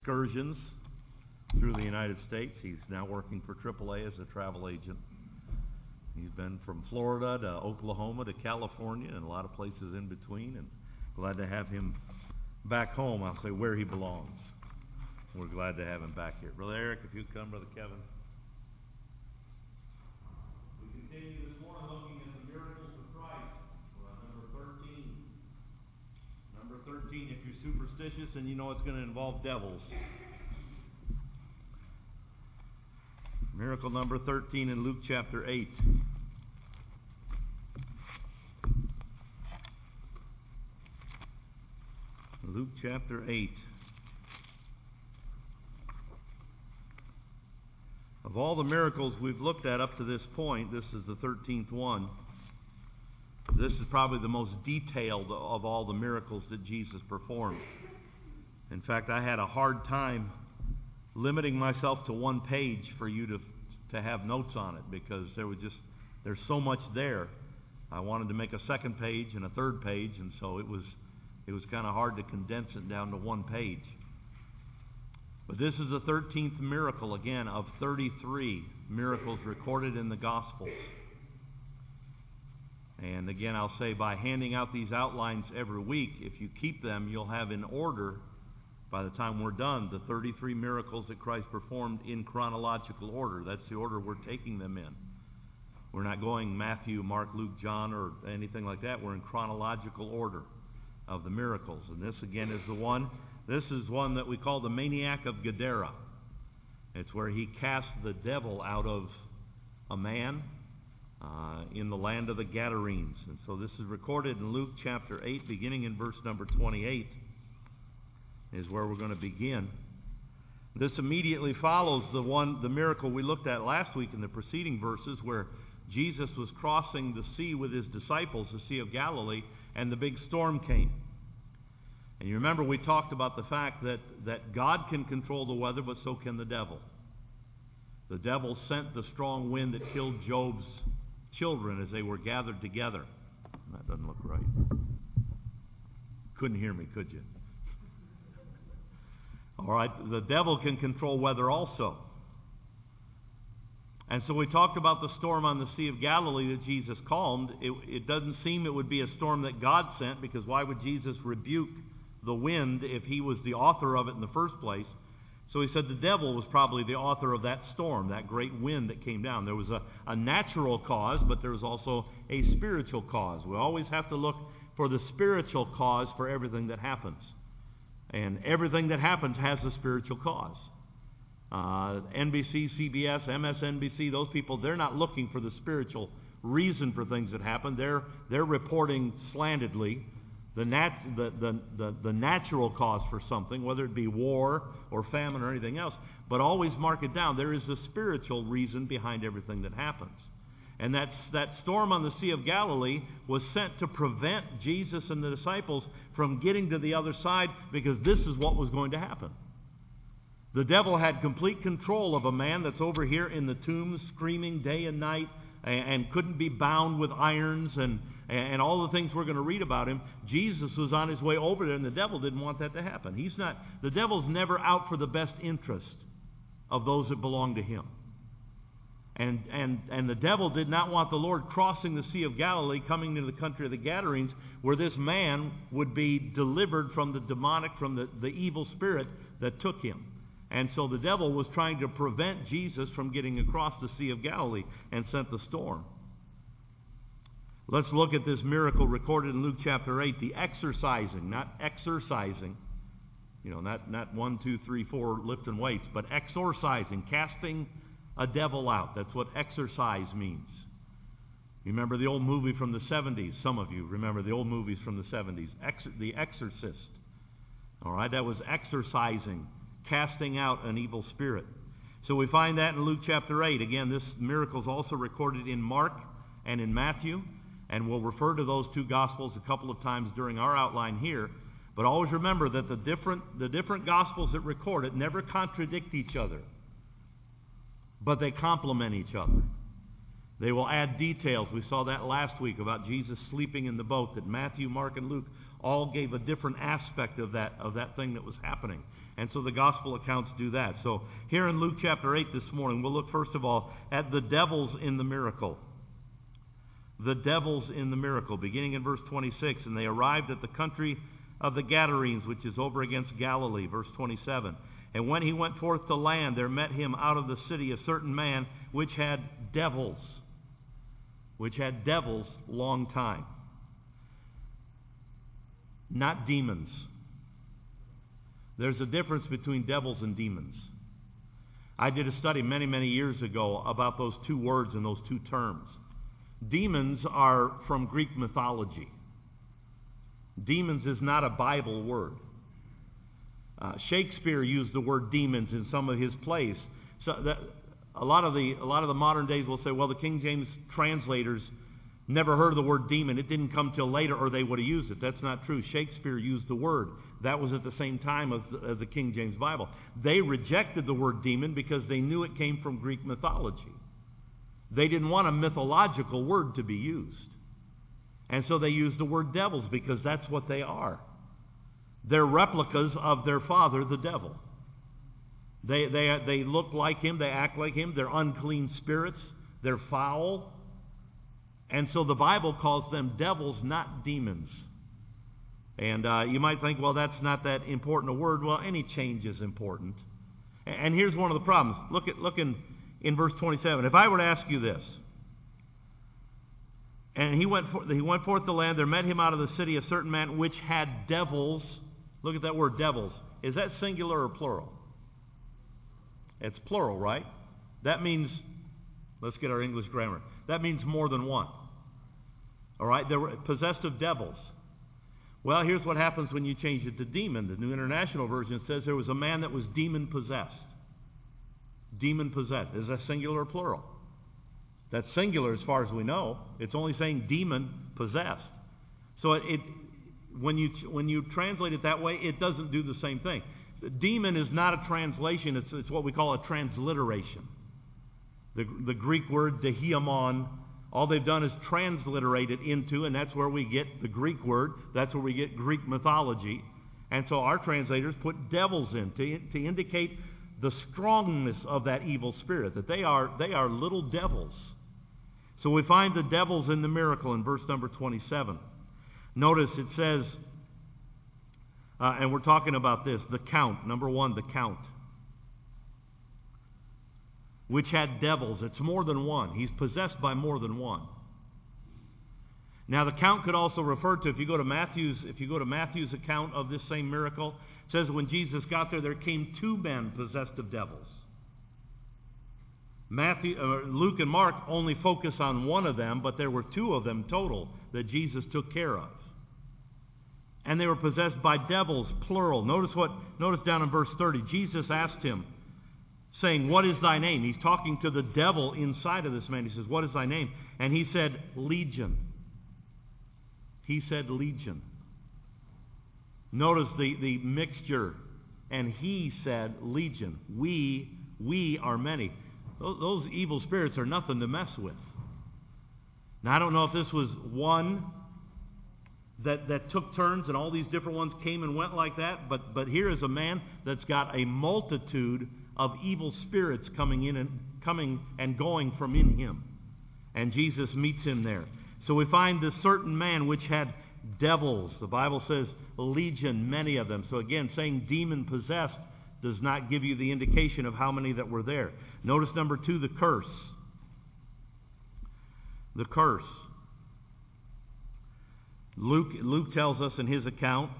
Excursions through the United States. He's now working for AAA as a travel agent. He's been from Florida to Oklahoma to California and a lot of places in between, and glad to have him back home. I'll say where he belongs. We're glad to have him back here. Brother Eric, if you'd come, Brother Kevin. We continue this morning looking at the miracles of Christ. We're on number 13. Number 13, if you're superstitious and you know it's going to involve devils. Miracle number 13 in Luke chapter 8. Luke chapter 8. Of all the miracles we've looked at up to this point, this is the 13th one. This is probably the most detailed of all the miracles that Jesus performed. In fact, I had a hard time limiting myself to one page for you to have notes on it, because there's so much there. I wanted to make a second page and a third page, and so it was kind of hard to condense it down to one page. But this is the 13th miracle, again, of 33 miracles recorded in the Gospels. And again, I'll say, by handing out these outlines every week, if you keep them, you'll have in order, by the time we're done, the 33 miracles that Christ performed in chronological order. That's the order we're taking them in. We're not going Matthew, Mark, Luke, John, or anything like that. We're in chronological order of the miracles. And this, again, is the one. This is one that we call the maniac of Gadara. It's where he cast the devil out of a man in the land of the Gadarenes. And so this is recorded in Luke chapter 8, beginning in verse number 28, is where we're going to begin. This immediately follows the miracle we looked at last week in the preceding verses, where Jesus was crossing the sea with his disciples, the Sea of Galilee, and the big storm came. And you remember we talked about the fact that God can control the weather, but so can the devil. The devil sent the strong wind that killed Job's children as they were gathered together. That doesn't look right. Couldn't hear me, could you? All right, the devil can control weather also. And so we talked about the storm on the Sea of Galilee that Jesus calmed. It doesn't seem it would be a storm that God sent, because why would Jesus rebuke the wind if he was the author of it in the first place? So he said the devil was probably the author of that storm, that great wind that came down. There was a natural cause, but there was also a spiritual cause. We always have to look for the spiritual cause for everything that happens. And everything that happens has a spiritual cause. NBC, CBS, MSNBC, those people, they're not looking for the spiritual reason for things that happen. They're reporting slantedly the natural cause for something, whether it be war or famine or anything else. But always mark it down. There is a spiritual reason behind everything that happens. And that storm on the Sea of Galilee was sent to prevent Jesus and the disciples from getting to the other side, because this is what was going to happen. The devil had complete control of a man that's over here in the tombs screaming day and night and couldn't be bound with irons and all the things we're going to read about him. Jesus was on his way over there, and the devil didn't want that to happen. The devil's never out for the best interest of those that belong to him. And the devil did not want the Lord crossing the Sea of Galilee, coming into the country of the Gadarenes, where this man would be delivered from the demonic, from the evil spirit that took him. And so the devil was trying to prevent Jesus from getting across the Sea of Galilee, and sent the storm. Let's look at this miracle recorded in Luke chapter 8, the exorcising, not exercising. Not 1, 2, 3, 4 lifting weights, but exorcising, casting a devil out. That's what exorcise means. You remember the old movie from the 70s? Some of you remember the old movies from the 70s. The Exorcist. All right, that was exorcising, casting out an evil spirit. So we find that in Luke chapter 8. Again, this miracle is also recorded in Mark and in Matthew, and we'll refer to those two Gospels a couple of times during our outline here. But always remember that the different Gospels that record it never contradict each other, but they complement each other. They will add details. We saw that last week about Jesus sleeping in the boat, that Matthew, Mark, and Luke all gave a different aspect of that thing that was happening. And so the gospel accounts do that. So here in Luke chapter 8 this morning, we'll look first of all at the devils in the miracle. The devils in the miracle, beginning in verse 26. And they arrived at the country of the Gadarenes, which is over against Galilee, verse 27. And when he went forth to land, there met him out of the city a certain man which had devils long time. Not demons. There's a difference between devils and demons. I did a study many, many years ago about those two words and those two terms. Demons are from Greek mythology. Demons is not a Bible word. Shakespeare used the word demons in some of his plays. So that, a lot of the modern days will say, well, the King James translators never heard of the word demon. It didn't come till later, or they would have used it. That's not true. Shakespeare used the word. That was at the same time of the King James Bible. They rejected the word demon because they knew it came from Greek mythology. They didn't want a mythological word to be used. And so they used the word devils because that's what they are. They're replicas of their father, the devil. They look like him. They act like him. They're unclean spirits. They're foul. And so the Bible calls them devils, not demons. And you might think, well, that's not that important a word. Well, any change is important. And here's one of the problems. Look in verse 27. If I were to ask you this, and he went forth to land, there met him out of the city a certain man which had devils. Look at that word, devils. Is that singular or plural? It's plural, right? That means, let's get our English grammar. That means more than one. All right, they were possessed of devils. Well, here's what happens when you change it to demon. The New International Version says there was a man that was demon-possessed. Demon-possessed. Is that singular or plural? That's singular as far as we know. It's only saying demon-possessed. So when you translate it that way, it doesn't do the same thing. Demon is not a translation. It's what we call a transliteration. The Greek word dehiamon, all they've done is transliterate it into, and that's where we get the Greek word. That's where we get Greek mythology. And so our translators put devils in to indicate the strongness of that evil spirit, that they are little devils. So we find the devils in the miracle in verse number 27. Notice it says, and we're talking about this, the count. Number one, the count. Which had devils. It's more than one. He's possessed by more than one. Now the count could also refer to, if you go to Matthew's account of this same miracle, it says when Jesus got there came two men possessed of devils. Luke and Mark only focus on one of them, but there were two of them total that Jesus took care of. And they were possessed by devils, plural. Notice down in verse 30, Jesus asked him, saying, "What is thy name?" He's talking to the devil inside of this man. He says, "What is thy name?" And he said, "Legion." He said, "Legion." Notice the mixture. And he said, "Legion." We are many. Those evil spirits are nothing to mess with. Now, I don't know if this was one that took turns and all these different ones came and went like that, but here is a man that's got a multitude of evil spirits coming and going from in him. And Jesus meets him there. So we find this certain man which had devils. The Bible says legion, many of them. So again, saying demon-possessed does not give you the indication of how many that were there. Notice number two, the curse. The curse. Luke tells us in his account,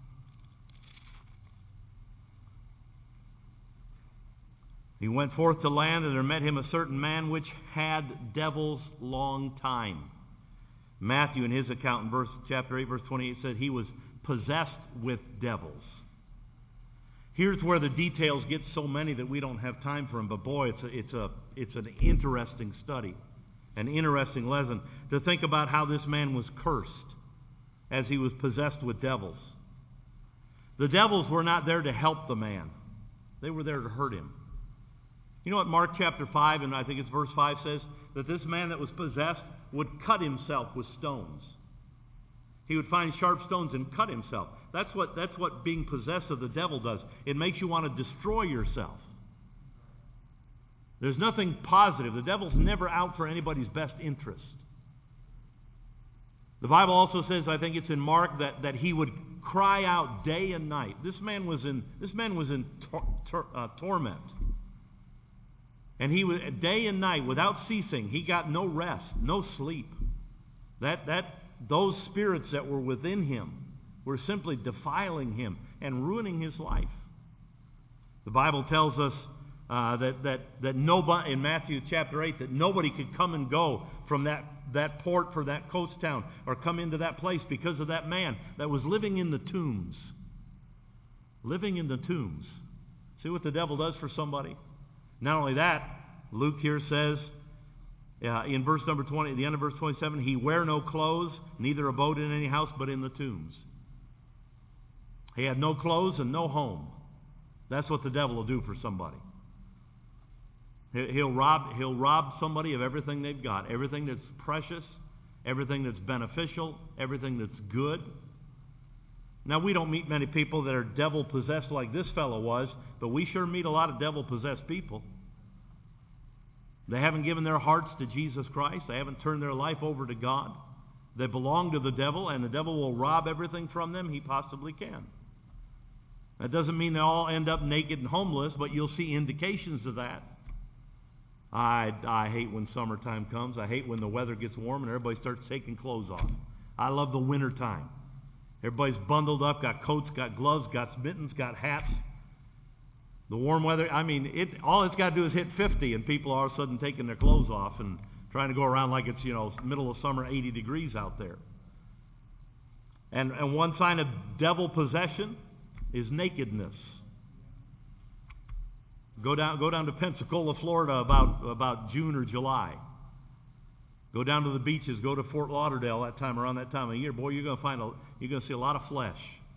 he went forth to land, and there met him a certain man which had devils long time. Matthew in his account in chapter 8, verse 28 said he was possessed with devils. Here's where the details get so many that we don't have time for them. But boy, it's an interesting study, an interesting lesson to think about how this man was cursed as he was possessed with devils. The devils were not there to help the man. They were there to hurt him. You know what Mark chapter 5, and I think it's verse 5 says? That this man that was possessed would cut himself with stones. He would find sharp stones and cut himself. That's what being possessed of the devil does. It makes you want to destroy yourself. There's nothing positive. The devil's never out for anybody's best interest. The Bible also says, I think it's in Mark, that he would cry out day and night. This man was in torment. And he was day and night without ceasing. He got no rest, no sleep. Those spirits that were within him were simply defiling him and ruining his life. The Bible tells us that nobody, in Matthew chapter 8, that nobody could come and go from that port for that coast town or come into that place because of that man that was living in the tombs. Living in the tombs. See what the devil does for somebody? Not only that, Luke here says in verse number 20, at the end of verse 27, he wear no clothes, neither abode in any house, but in the tombs. He had no clothes and no home. That's what the devil will do for somebody. He'll rob somebody of everything they've got, everything that's precious, everything that's beneficial, everything that's good. Now, we don't meet many people that are devil-possessed like this fellow was, but we sure meet a lot of devil-possessed people. They haven't given their hearts to Jesus Christ. They haven't turned their life over to God. They belong to the devil, and the devil will rob everything from them he possibly can. That doesn't mean they all end up naked and homeless, but you'll see indications of that. I hate when summertime comes. I hate when the weather gets warm and everybody starts taking clothes off. I love the winter time. Everybody's bundled up, got coats, got gloves, got mittens, got hats. The warm weather, I mean, all it's got to do is hit 50 and people are all of a sudden taking their clothes off and trying to go around like it's, middle of summer, 80 degrees out there. And one sign of devil possession is nakedness. Go down to Pensacola, Florida about June or July. Go down to the beaches, go to Fort Lauderdale around that time of year. Boy, you're going to see a lot of flesh.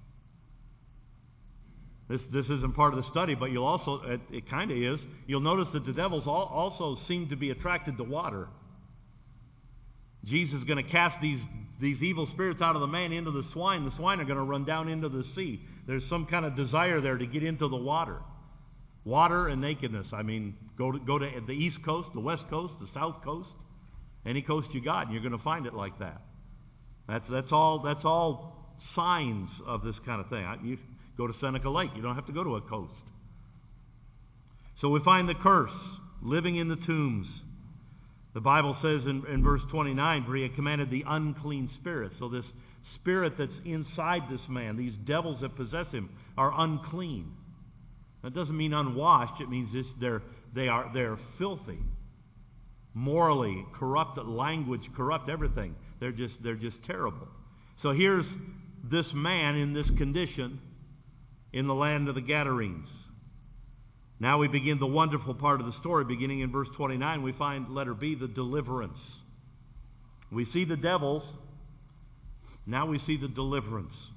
This isn't part of the study, but you'll also, it kind of is, you'll notice that the devils also seem to be attracted to water. Jesus is going to cast these evil spirits out of the man into the swine. The swine are going to run down into the sea. There's some kind of desire there to get into the water. Water and nakedness. I mean, go to the East Coast, the West Coast, the South Coast, any coast you got, and you're going to find it like that. That's all signs of this kind of thing. You go to Seneca Lake, you don't have to go to a coast. So we find the curse, living in the tombs. The Bible says in verse 29, for he had commanded the unclean spirit. So this spirit that's inside this man, these devils that possess him, are unclean. That doesn't mean unwashed. It means they're filthy, morally corrupt, language corrupt, everything. They're just terrible. So here's this man in this condition in the land of the Gadarenes. Now we begin the wonderful part of the story. Beginning in verse 29, we find, letter B, the deliverance. We see the devils. Now we see the deliverance.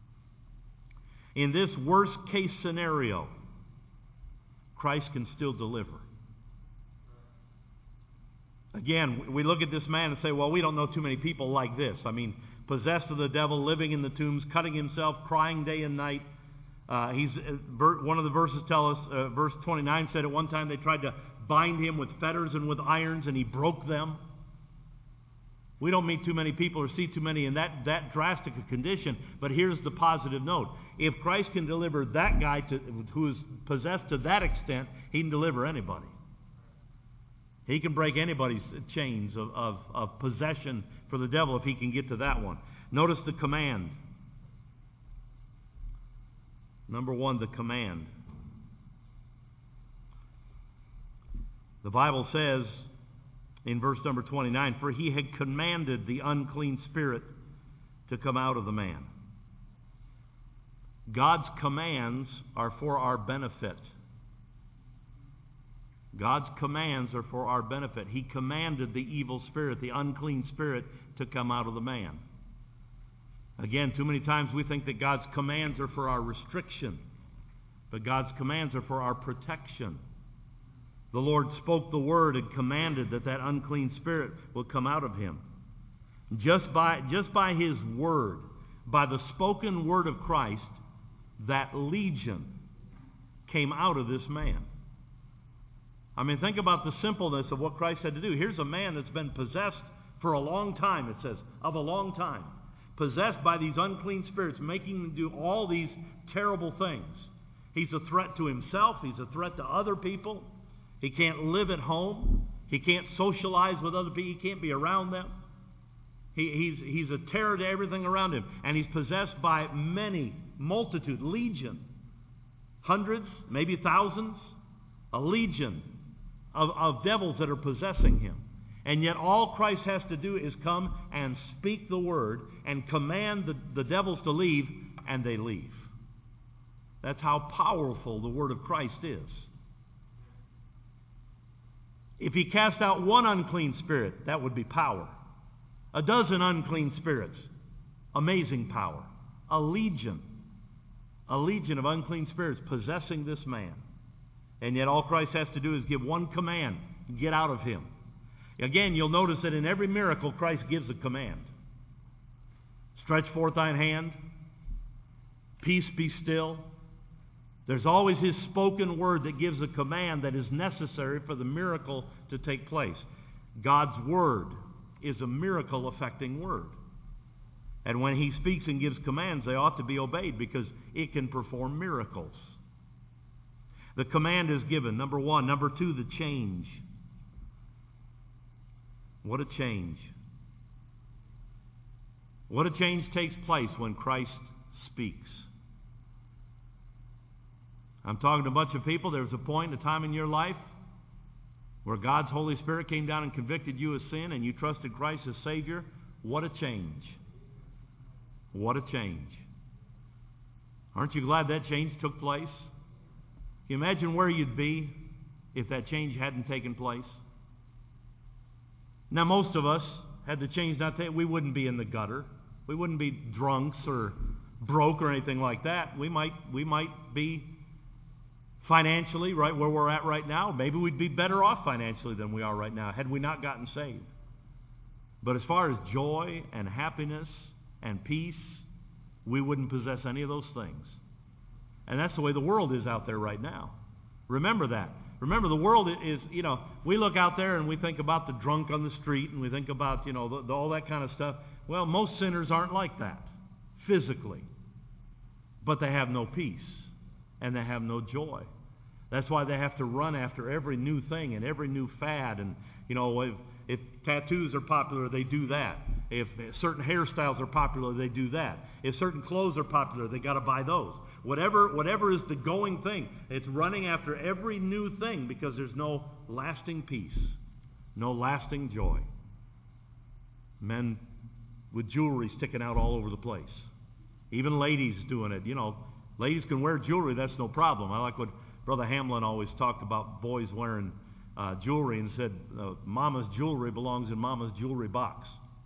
In this worst case scenario, Christ can still deliver. Again, we look at this man and say, well, we don't know too many people like this. I mean, possessed of the devil, living in the tombs, cutting himself, crying day and night. One of the verses tell us, verse 29 said at one time they tried to bind him with fetters and with irons, and he broke them. We don't meet too many people or see too many in that drastic a condition, but here's the positive note. If Christ can deliver that guy who is possessed to that extent, he can deliver anybody. He can break anybody's chains of possession for the devil if he can get to that one. Notice the command. Number one, the command. The Bible says in verse number 29, for he had commanded the unclean spirit to come out of the man. God's commands are for our benefit. God's commands are for our benefit. He commanded the evil spirit, the unclean spirit, to come out of the man. Again, too many times we think that God's commands are for our restriction, but God's commands are for our protection. The Lord spoke the word and commanded that unclean spirit will come out of him. Just by his word, by the spoken word of Christ, that legion came out of this man. I mean, think about the simpleness of what Christ had to do. Here's a man that's been possessed for a long time, it says, of a long time. Possessed by these unclean spirits, making him do all these terrible things. He's a threat to himself. He's a threat to other people. He can't live at home. He can't socialize with other people. He can't be around them. He's a terror to everything around him. And he's possessed by many, multitude, legion, hundreds, maybe thousands, a legion of devils that are possessing him. And yet all Christ has to do is come and speak the word and command the devils to leave, and they leave. That's how powerful the word of Christ is. If he cast out one unclean spirit, that would be power. A dozen unclean spirits, amazing power. A legion of unclean spirits possessing this man. And yet all Christ has to do is give one command, get out of him. Again, you'll notice that in every miracle, Christ gives a command. Stretch forth thine hand. Peace, be still. There's always his spoken word that gives a command that is necessary for the miracle to take place. God's word is a miracle-affecting word. And when he speaks and gives commands, they ought to be obeyed because it can perform miracles. The command is given, number one. Number two, the change. What a change. What a change takes place when Christ speaks. I'm talking to a bunch of people. There was a point, a time in your life where God's Holy Spirit came down and convicted you of sin and you trusted Christ as Savior. What a change. What a change. Aren't you glad that change took place? Can you imagine where you'd be if that change hadn't taken place? Now, most of us, had the change not taken, we wouldn't be in the gutter. We wouldn't be drunks or broke or anything like that. We might be financially right where we're at right now. Maybe we'd be better off financially than we are right now had we not gotten saved. But as far as joy and happiness and peace, we wouldn't possess any of those things. And that's the way the world is out there right now. Remember that. Remember, the world is, we look out there and we think about the drunk on the street and we think about, all that kind of stuff. Well, most sinners aren't like that physically. But they have no peace and they have no joy. That's why they have to run after every new thing and every new fad. And, if tattoos are popular, they do that. If certain hairstyles are popular, they do that. If certain clothes are popular, they got to buy those. Whatever is the going thing, it's running after every new thing because there's no lasting peace, no lasting joy. Men with jewelry sticking out all over the place. Even ladies doing it. Ladies can wear jewelry, that's no problem. I like what Brother Hamlin always talked about boys wearing jewelry and said, Mama's jewelry belongs in Mama's jewelry box.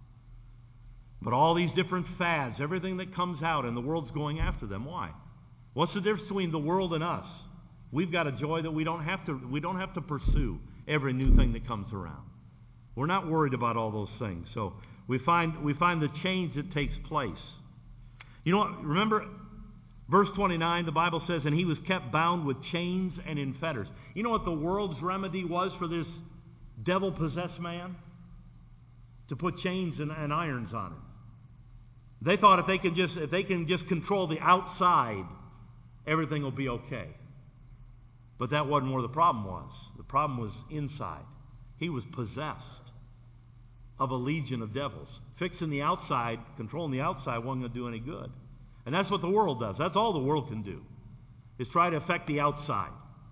But all these different fads, everything that comes out, and the world's going after them. Why? What's the difference between the world and us? We've got a joy that we don't have to pursue every new thing that comes around. We're not worried about all those things. So we find the change that takes place. Remember verse 29, the Bible says, and he was kept bound with chains and in fetters. You know what the world's remedy was for this devil-possessed man? To put chains and irons on him. They thought if they can just control the outside, everything will be okay. But that wasn't where the problem was. The problem was inside. He was possessed of a legion of devils. Fixing the outside, controlling the outside wasn't going to do any good. And that's what the world does. That's all the world can do, is try to affect the outside.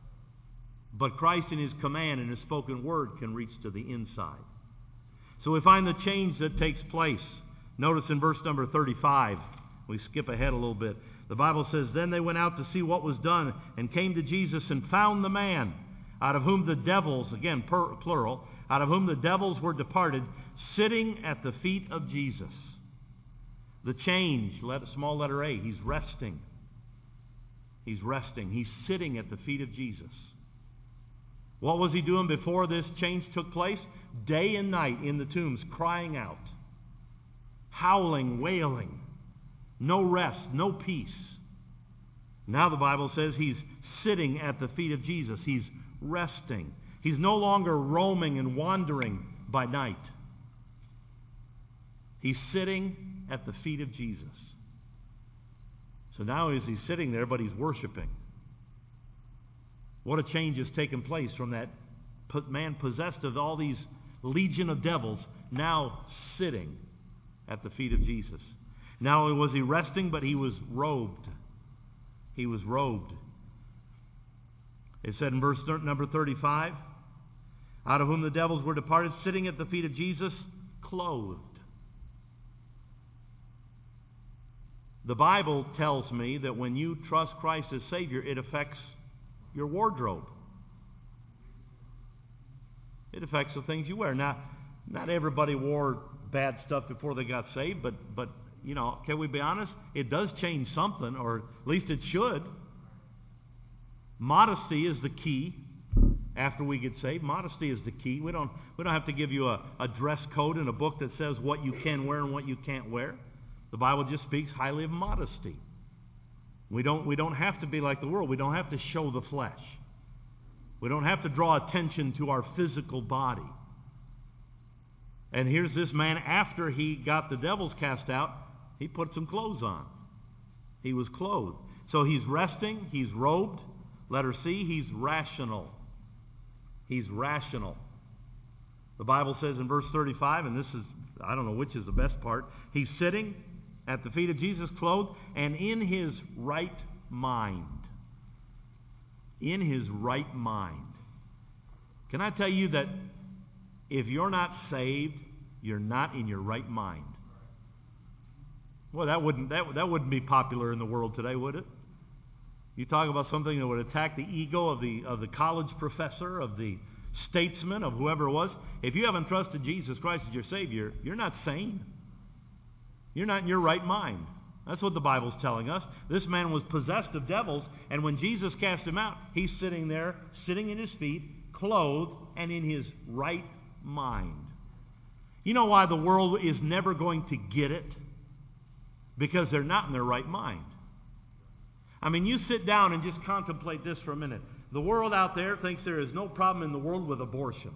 But Christ in his command and his spoken word can reach to the inside. So we find the change that takes place. Notice in verse number 35, we skip ahead a little bit. The Bible says, then they went out to see what was done and came to Jesus and found the man out of whom the devils, again plural, out of whom the devils were departed, sitting at the feet of Jesus. The change, small letter A, he's resting. He's resting. He's sitting at the feet of Jesus. What was he doing before this change took place? Day and night in the tombs, crying out. howling, wailing, no rest, no peace. Now the Bible says he's sitting at the feet of Jesus. He's resting. He's no longer roaming and wandering by night. He's sitting at the feet of Jesus. So now as he's sitting there, but he's worshiping. What a change has taken place from that man possessed of all these legion of devils, now sitting at the feet of Jesus. Not only was he resting, but he was robed. He was robed. It said in verse number 35, out of whom the devils were departed, sitting at the feet of Jesus, clothed. The Bible tells me that when you trust Christ as Savior, it affects your wardrobe. It affects the things you wear. Now, not everybody wore bad stuff before they got saved, but you know, can we be honest? It does change something, or at least it should. Modesty is the key. After we get saved, modesty is the key. We don't have to give you a dress code in a book that says what you can wear and what you can't wear. The Bible just speaks highly of modesty. We don't have to be like the world. We don't have to show the flesh. We don't have to draw attention to our physical body. And here's this man, after he got the devils cast out, he put some clothes on. He was clothed. So he's resting, he's robed. Letter C, he's rational. He's rational. The Bible says in verse 35, and this is, I don't know which is the best part, he's sitting at the feet of Jesus, clothed, and in his right mind. In his right mind. Can I tell you that if you're not saved, you're not in your right mind? Well, that wouldn't be popular in the world today, would it? You talk about something that would attack the ego of the college professor, of the statesman, of whoever it was. If you haven't trusted Jesus Christ as your Savior, you're not sane. You're not in your right mind. That's what the Bible's telling us. This man was possessed of devils, and when Jesus cast him out, he's sitting there, sitting at his feet, clothed, and in his right mind. You know why the world is never going to get it? Because they're not in their right mind. I mean, you sit down and just contemplate this for a minute. The world out there thinks there is no problem in the world with abortion.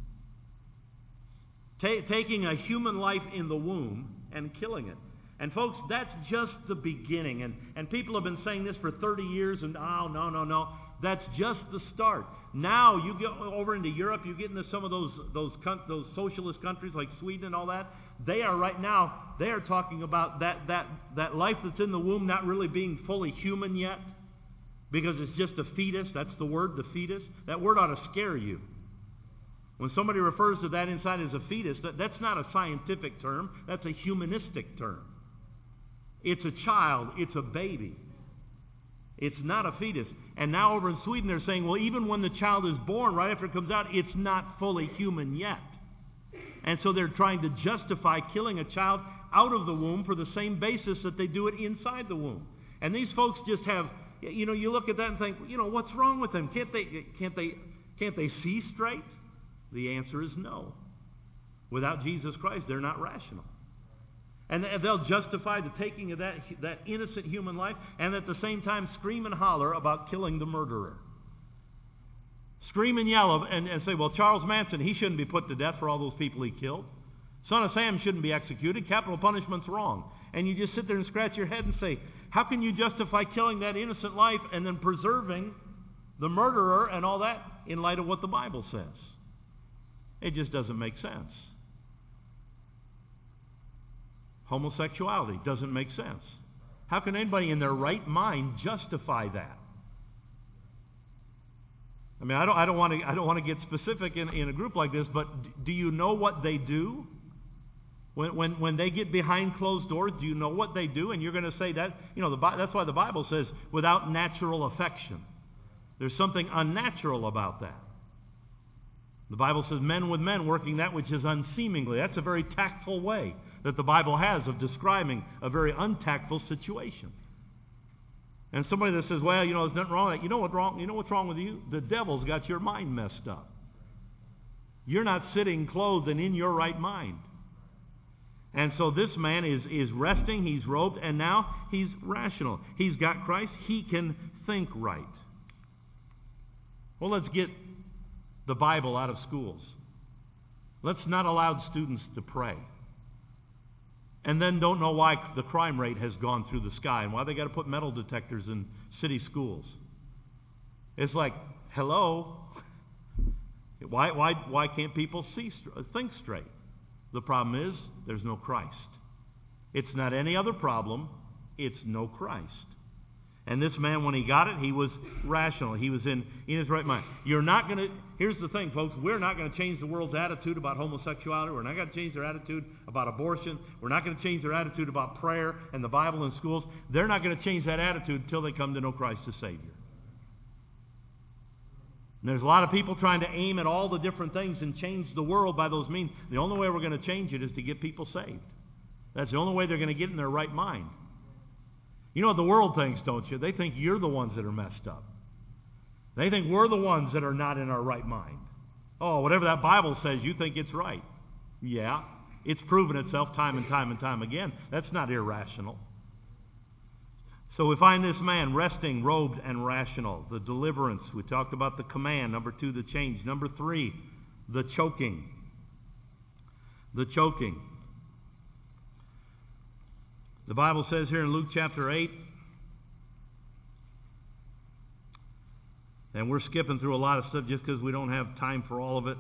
Taking a human life in the womb and killing it. And folks, that's just the beginning. And people have been saying this for 30 years, and oh, no. That's just the start. Now you get over into Europe, you get into some of those socialist countries like Sweden and all that. They are right now, they are talking about that life that's in the womb not really being fully human yet, because it's just a fetus. That's the word, the fetus. That word ought to scare you. When somebody refers to that inside as a fetus, that's not a scientific term. That's a humanistic term. It's a child. It's a baby. It's not a fetus. And now over in Sweden, they're saying, well, even when the child is born, right after it comes out, it's not fully human yet. And so they're trying to justify killing a child out of the womb for the same basis that they do it inside the womb. And these folks just have, you look at that and think, what's wrong with them? Can't they see straight? The answer is no. Without Jesus Christ, they're not rational. And they'll justify the taking of that innocent human life, and at the same time scream and holler about killing the murderer. Scream and yell and say, well, Charles Manson, he shouldn't be put to death for all those people he killed. Son of Sam shouldn't be executed. Capital punishment's wrong. And you just sit there and scratch your head and say, how can you justify killing that innocent life and then preserving the murderer and all that in light of what the Bible says? It just doesn't make sense. Homosexuality doesn't make sense. How can anybody in their right mind justify that? I mean, I don't want to get specific in a group like this, but do you know what they do? When they get behind closed doors, do you know what they do? And you're going to say that, that's why the Bible says without natural affection. There's something unnatural about that. The Bible says men with men working that which is unseemingly. That's a very tactful way that the Bible has of describing a very untactful situation. And somebody that says, well, there's nothing wrong with that. You know what's wrong with you? The devil's got your mind messed up. You're not sitting clothed and in your right mind. And so this man is resting, he's robed, and now he's rational. He's got Christ, he can think right. Well, let's get the Bible out of schools. Let's not allow students to pray. And then don't know why the crime rate has gone through the sky and why they got to put metal detectors in city schools. It's like, hello, why can't people think straight? The problem is there's no Christ. It's not any other problem, it's no Christ. And this man, when he got it, he was rational. He was in his right mind. You're not going to, here's the thing, folks, we're not going to change the world's attitude about homosexuality. We're not going to change their attitude about abortion. We're not going to change their attitude about prayer and the Bible in schools. They're not going to change that attitude until they come to know Christ as Savior. And there's a lot of people trying to aim at all the different things and change the world by those means. The only way we're going to change it is to get people saved. That's the only way they're going to get in their right mind. You know what the world thinks, don't you? They think you're the ones that are messed up. They think we're the ones that are not in our right mind. Oh, whatever that Bible says, you think it's right. Yeah, it's proven itself time and time and time again. That's not irrational. So we find this man resting, robed, and rational. The deliverance. We talked about the command. Number 2, the change. Number 3, the choking. The choking. The Bible says here in Luke chapter 8, and we're skipping through a lot of stuff just because we don't have time for all of it.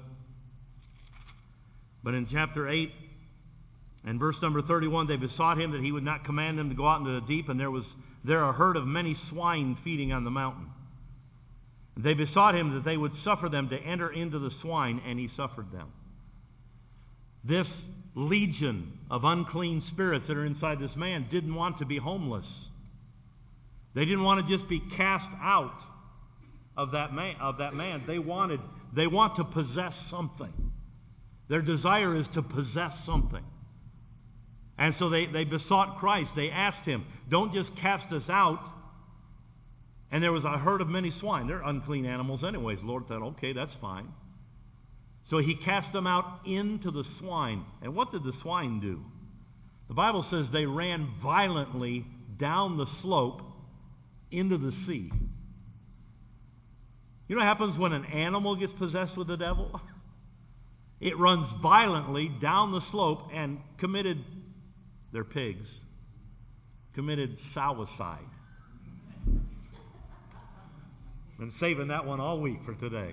But in chapter 8 and verse number 31, they besought him that he would not command them to go out into the deep, and there a herd of many swine feeding on the mountain. They besought him that they would suffer them to enter into the swine, and he suffered them. This legion of unclean spirits that are inside this man didn't want to be homeless. They didn't want to just be cast out of that man. They want to possess something. Their desire is to possess something. And so they besought Christ. They asked him, don't just cast us out. And there was a herd of many swine. They're unclean animals anyways. The Lord said, okay, that's fine. So he cast them out into the swine. And what did the swine do? The Bible says they ran violently down the slope into the sea. You know what happens when an animal gets possessed with the devil? It runs violently down the slope and they're pigs, committed suicide. Been saving that one all week for today.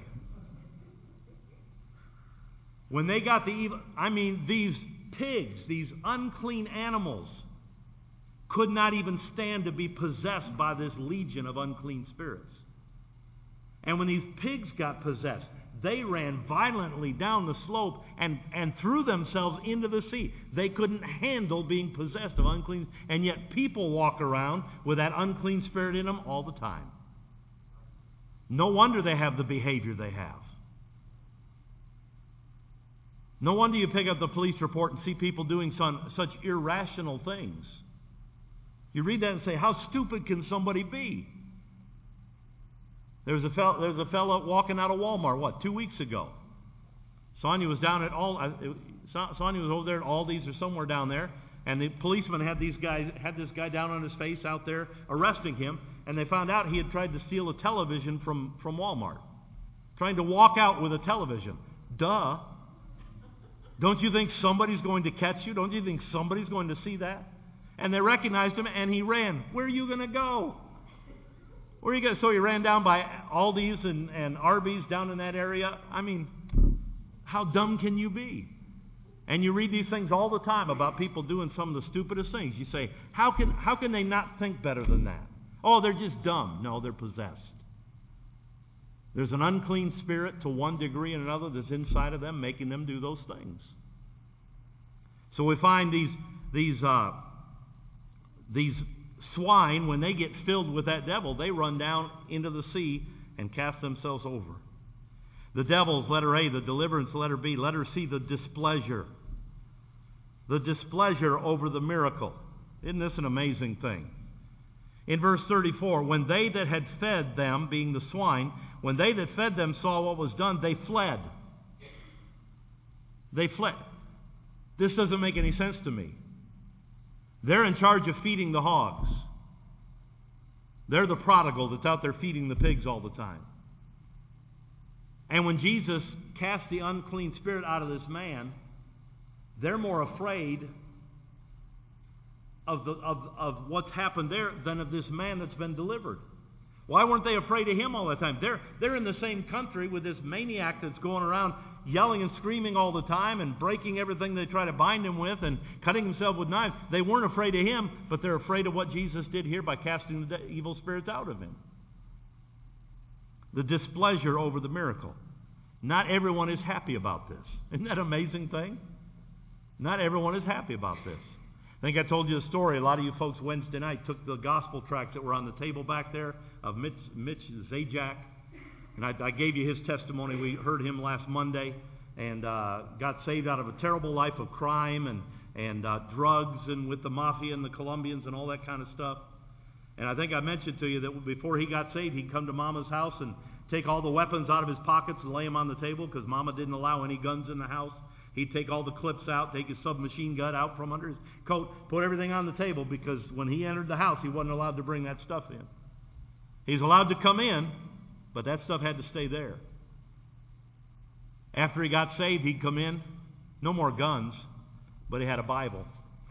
When they got the evil, these pigs, these unclean animals, could not even stand to be possessed by this legion of unclean spirits. And when these pigs got possessed, they ran violently down the slope and threw themselves into the sea. They couldn't handle being possessed of unclean, and yet people walk around with that unclean spirit in them all the time. No wonder they have the behavior they have. No wonder you pick up the police report and see people doing such irrational things. You read that and say, how stupid can somebody be? There's a fellow walking out of Walmart, 2 weeks ago. Sonia was down at Sonia was over there at Aldi's or somewhere down there, and the policeman had this guy down on his face out there arresting him, and they found out he had tried to steal a television from Walmart. Trying to walk out with a television. Duh. Don't you think somebody's going to catch you? Don't you think somebody's going to see that? And they recognized him, and he ran. Where are you going to go? Where are you going? So he ran down by Aldi's and Arby's down in that area. How dumb can you be? And you read these things all the time about people doing some of the stupidest things. You say, how can they not think better than that? Oh, they're just dumb. No, they're possessed. There's an unclean spirit to one degree and another that's inside of them, making them do those things. So we find these swine, when they get filled with that devil, they run down into the sea and cast themselves over. The devils, letter A, the deliverance, letter B, letter C, the displeasure. The displeasure over the miracle. Isn't this an amazing thing? In verse 34, when they that had fed them, being the swine, when they that fed them saw what was done, they fled. They fled. This doesn't make any sense to me. They're in charge of feeding the hogs. They're the prodigal that's out there feeding the pigs all the time. And when Jesus cast the unclean spirit out of this man, they're more afraid of what's happened there than of this man that's been delivered. Why weren't they afraid of him all the time? They're in the same country with this maniac that's going around yelling and screaming all the time and breaking everything they try to bind him with and cutting himself with knives. They weren't afraid of him, but they're afraid of what Jesus did here by casting the evil spirits out of him. The displeasure over the miracle. Not everyone is happy about this. Isn't that an amazing thing? Not everyone is happy about this. I think I told you a story. A lot of you folks Wednesday night took the gospel tracts that were on the table back there of Mitch Zajac. And I gave you his testimony. We heard him last Monday and got saved out of a terrible life of crime and drugs and with the mafia and the Colombians and all that kind of stuff. And I think I mentioned to you that before he got saved, he'd come to Mama's house and take all the weapons out of his pockets and lay them on the table because Mama didn't allow any guns in the house. He'd take all the clips out, take his submachine gun out from under his coat, put everything on the table because when he entered the house, he wasn't allowed to bring that stuff in. He's allowed to come in, but that stuff had to stay there. After he got saved, he'd come in, no more guns, but he had a Bible.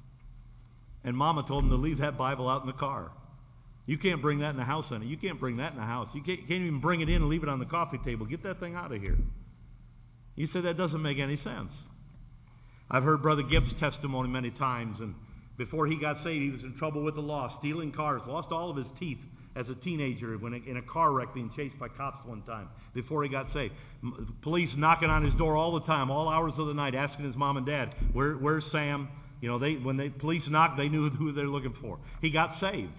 And Mama told him to leave that Bible out in the car. You can't bring that in the house, honey. You can't bring that in the house. You can't even bring it in and leave it on the coffee table. Get that thing out of here. You say that doesn't make any sense. I've heard Brother Gibbs' testimony many times, and before he got saved, he was in trouble with the law, stealing cars, lost all of his teeth as a teenager in a car wreck being chased by cops one time before he got saved. Police knocking on his door all the time, all hours of the night, asking his mom and dad, where's Sam? You know, when the police knocked, they knew who they were looking for. He got saved.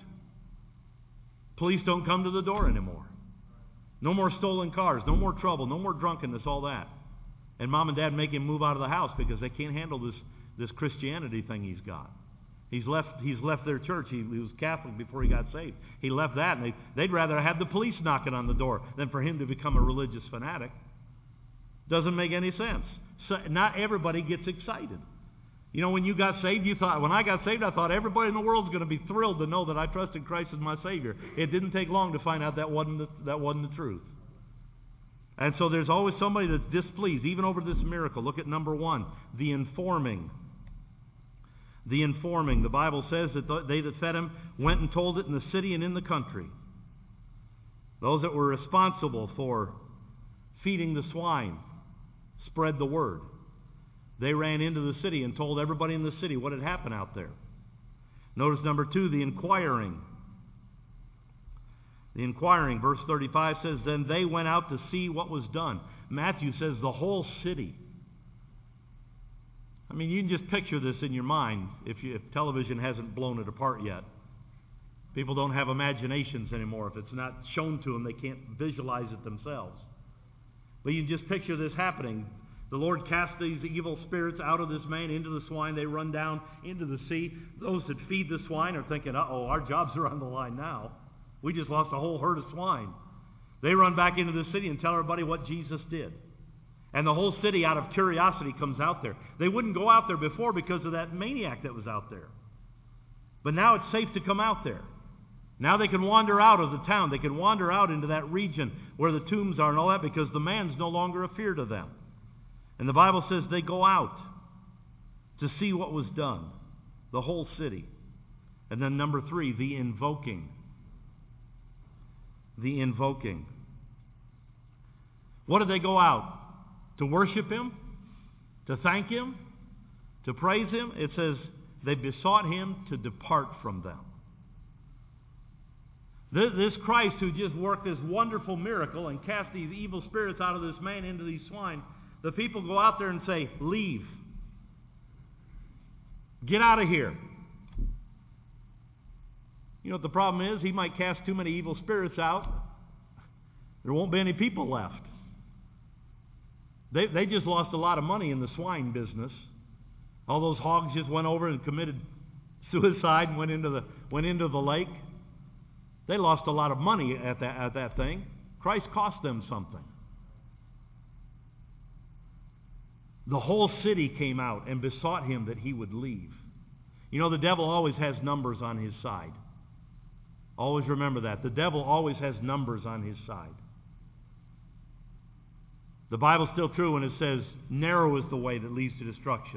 Police don't come to the door anymore. No more stolen cars, no more trouble, no more drunkenness, all that. And mom and dad make him move out of the house because they can't handle this Christianity thing he's got. He's left their church. He was Catholic before he got saved. He left that, and they'd rather have the police knocking on the door than for him to become a religious fanatic. Doesn't make any sense. So not everybody gets excited. You know, when you got saved, when I got saved, I thought everybody in the world is going to be thrilled to know that I trusted Christ as my Savior. It didn't take long to find out that wasn't the truth. And so there's always somebody that's displeased, even over this miracle. Look at number 1, the informing. The informing. The Bible says that they that fed him went and told it in the city and in the country. Those that were responsible for feeding the swine spread the word. They ran into the city and told everybody in the city what had happened out there. Notice number 2, the inquiring. The inquiring, verse 35 says, then they went out to see what was done. Matthew says the whole city. I mean, you can just picture this in your mind if television hasn't blown it apart yet. People don't have imaginations anymore. If it's not shown to them, they can't visualize it themselves. But you can just picture this happening. The Lord cast these evil spirits out of this man into the swine. They run down into the sea. Those that feed the swine are thinking, uh-oh, our jobs are on the line now. We just lost a whole herd of swine. They run back into the city and tell everybody what Jesus did. And the whole city, out of curiosity, comes out there. They wouldn't go out there before because of that maniac that was out there. But now it's safe to come out there. Now they can wander out of the town. They can wander out into that region where the tombs are and all that because the man's no longer a fear to them. And the Bible says they go out to see what was done. The whole city. And then number 3, the invoking. The invoking. What did they go out? To worship him? To thank him? To praise him? It says they besought him to depart from them. This Christ who just worked this wonderful miracle and cast these evil spirits out of this man into these swine, the people go out there and say, leave. Get out of here. You know what the problem is? He might cast too many evil spirits out. There won't be any people left. They just lost a lot of money in the swine business. All those hogs just went over and committed suicide and went into the lake. They lost a lot of money at that thing. Christ cost them something. the whole city came out and besought him that he would leave. You know, the devil always has numbers on his side. Always remember that. The devil always has numbers on his side. The Bible's still true when it says, narrow is the way that leads to destruction.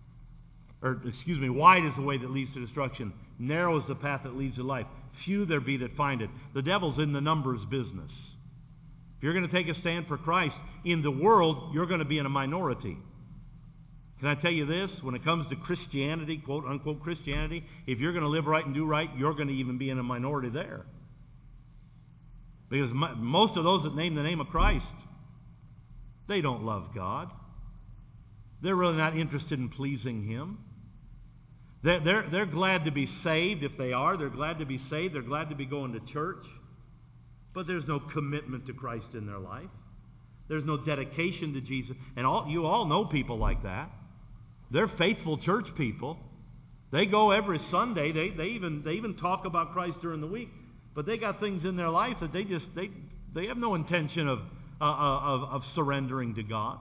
Wide is the way that leads to destruction. Narrow is the path that leads to life. Few there be that find it. The devil's in the numbers business. If you're going to take a stand for Christ in the world, you're going to be in a minority. Can I tell you this? When it comes to Christianity, quote unquote Christianity, if you're going to live right and do right, you're going to even be in a minority there. Because most of those that name the name of Christ, they don't love God. They're really not interested in pleasing Him. They're glad to be saved if they are. They're glad to be saved. They're glad to be going to church. But there's no commitment to Christ in their life. There's no dedication to Jesus. And you all know people like that. They're faithful church people. They go every Sunday. They even talk about Christ during the week. But they got things in their life that they have no intention of surrendering to God.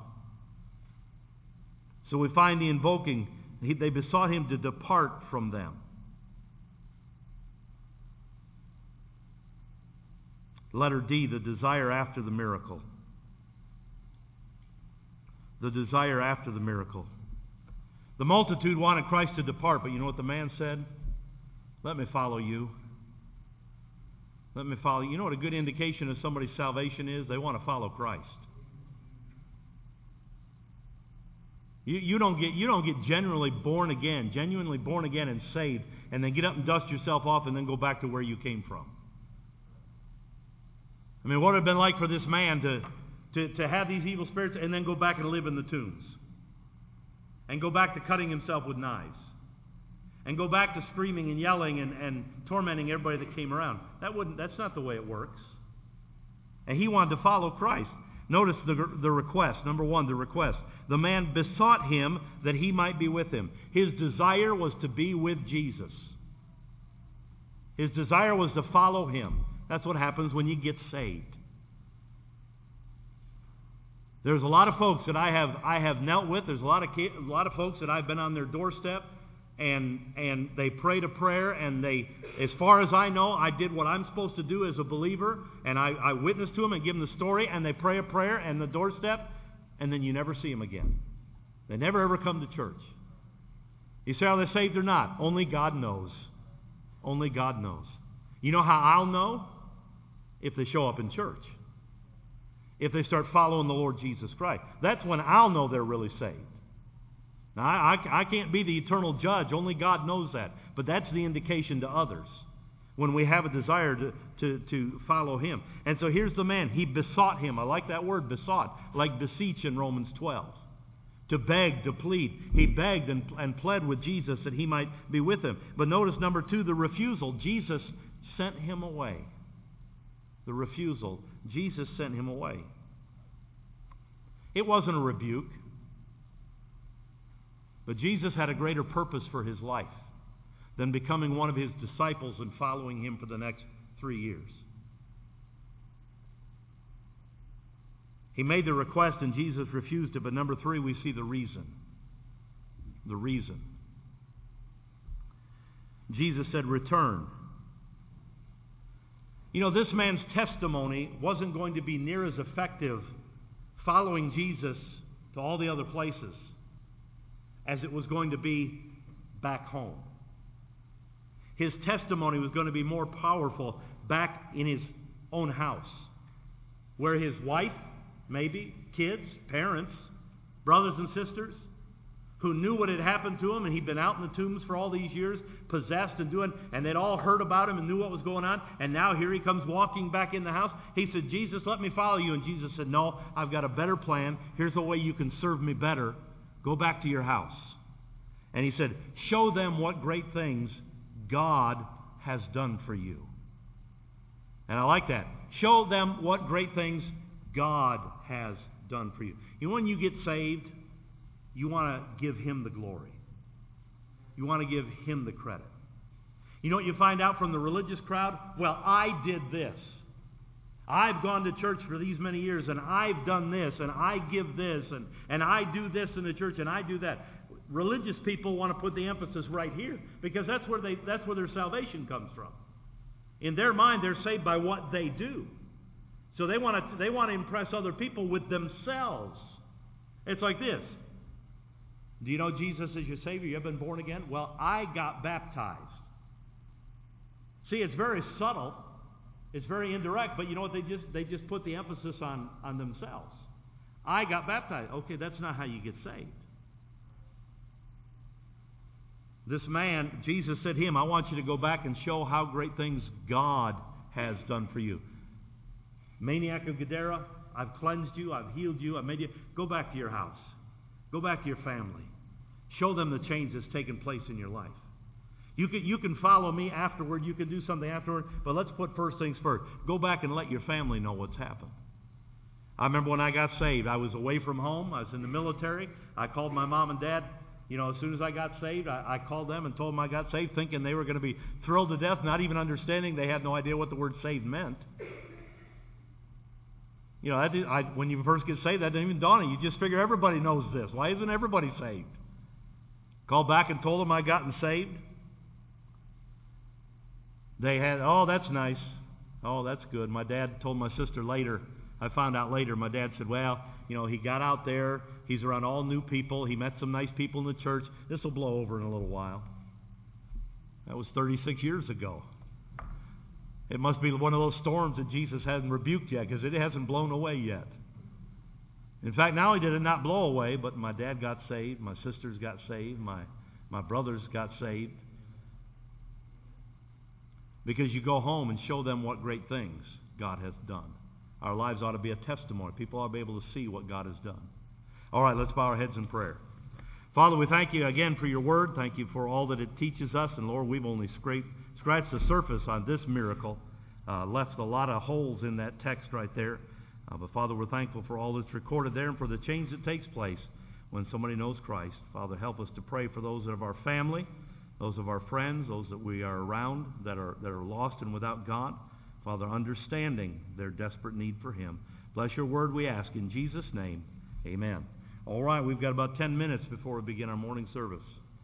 So we find the invoking. They besought him to depart from them. Letter D, the desire after the miracle. The desire after the miracle. The multitude wanted Christ to depart, but you know what the man said? Let me follow you. Let me follow you. You know what a good indication of somebody's salvation is? They want to follow Christ. You don't get genuinely born again and saved, and then get up and dust yourself off and then go back to where you came from. I mean, what would it have been like for this man to have these evil spirits and then go back and live in the tombs? And go back to cutting himself with knives? And go back to screaming and yelling and tormenting everybody that came around? That's not the way it works. And he wanted to follow Christ. Notice the request. Number one, the request. The man besought him that he might be with him. His desire was to be with Jesus. His desire was to follow him. That's what happens when you get saved. There's a lot of folks that I have knelt with. There's a lot of folks that I've been on their doorstep, and they prayed a prayer, and they, as far as I know, I did what I'm supposed to do as a believer, and I witnessed to them and give them the story, and they pray a prayer and the doorstep, and then you never see them again. They never ever come to church. You say, are they saved or not? Only God knows. Only God knows. You know how I'll know? If they show up in church. If they start following the Lord Jesus Christ. That's when I'll know they're really saved. Now, I can't be the eternal judge. Only God knows that. But that's the indication to others when we have a desire to follow Him. And so here's the man. He besought Him. I like that word, besought, like beseech in Romans 12. To beg, to plead. He begged and pled with Jesus that He might be with him. But notice number two, the refusal. Jesus sent him away. The refusal. Jesus sent him away. It wasn't a rebuke. But Jesus had a greater purpose for his life than becoming one of his disciples and following him for the next 3 years. He made the request and Jesus refused it. But number three, we see the reason. The reason. Jesus said, return. You know, this man's testimony wasn't going to be near as effective following Jesus to all the other places as it was going to be back home. His testimony was going to be more powerful back in his own house, where his wife, maybe, kids, parents, brothers and sisters, who knew what had happened to him, and he'd been out in the tombs for all these years, possessed and they'd all heard about him and knew what was going on, and now here he comes walking back in the house. He said, Jesus, let me follow you. And Jesus said, no, I've got a better plan. Here's a way you can serve me better. Go back to your house. And he said, show them what great things God has done for you. And I like that. Show them what great things God has done for you. You know, when you get saved, you want to give Him the glory. You want to give Him the credit. You know what you find out from the religious crowd? Well, I did this. I've gone to church for these many years, and I've done this, and I give this, and I do this in the church, and I do that. Religious people want to put the emphasis right here, because that's where their salvation comes from. In their mind, they're saved by what they do. So they want to impress other people with themselves. It's like this. Do you know Jesus is your Savior? You have been born again? Well, I got baptized. See, it's very subtle. It's very indirect, but you know what? They just put the emphasis on themselves. I got baptized. Okay, that's not how you get saved. This man, Jesus said to him, I want you to go back and show how great things God has done for you. Maniac of Gadara, I've cleansed you, I've healed you, I've made you. Go back to your house. Go back to your family. Show them the change that's taken place in your life. You can follow me afterward, you can do something afterward, but let's put first things first. Go back and let your family know what's happened. I remember when I got saved, I was away from home, I was in the military. I called my mom and dad. You know, as soon as I got saved, I called them and told them I got saved, thinking they were going to be thrilled to death, not even understanding they had no idea what the word saved meant. You know, when you first get saved, that didn't even dawn on you. You just figure everybody knows this. Why isn't everybody saved? Called back and told them I'd gotten saved. They had, oh, that's nice. Oh, that's good. My dad told my sister later, I found out later, my dad said, well, you know, he got out there, he's around all new people, he met some nice people in the church, this will blow over in a little while. That was 36 years ago. It must be one of those storms that Jesus hasn't rebuked yet, because it hasn't blown away yet. In fact, not only did it not blow away, but my dad got saved, my sisters got saved, my brothers got saved. Because you go home and show them what great things God has done. Our lives ought to be a testimony. People ought to be able to see what God has done. All right, let's bow our heads in prayer. Father, we thank you again for your word. Thank you for all that it teaches us. And Lord, we've only scratched the surface on this miracle. Left a lot of holes in that text right there. But Father, we're thankful for all that's recorded there and for the change that takes place when somebody knows Christ. Father, help us to pray for those of our family, those of our friends, those that we are around that are lost and without God. Father, understanding their desperate need for Him. Bless your word, we ask. In Jesus' name, amen. All right, we've got about 10 minutes before we begin our morning service.